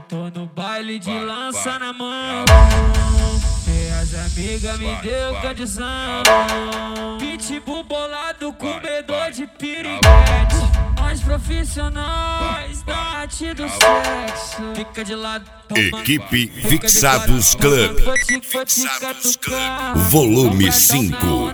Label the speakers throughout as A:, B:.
A: tô no baile de lança na mão. Minhas amigas me deu condição. Pitbull bolado, comedor de piriguete. Nós profissionais da arte do sexo. Fica de lado,
B: Equipe Fixados Club. Volume 5.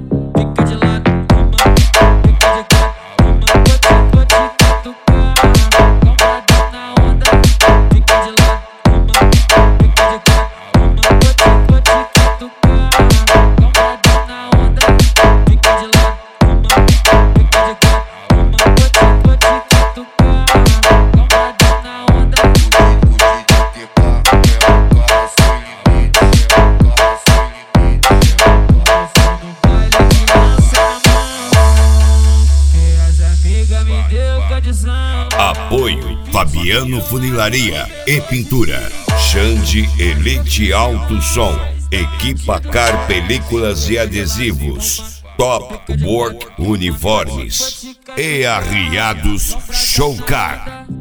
B: Apoio Fabiano Funilaria e Pintura, Xande Elite Alto Som, Equipa Car Películas e Adesivos, Top Work Uniformes e Arriados Showcar.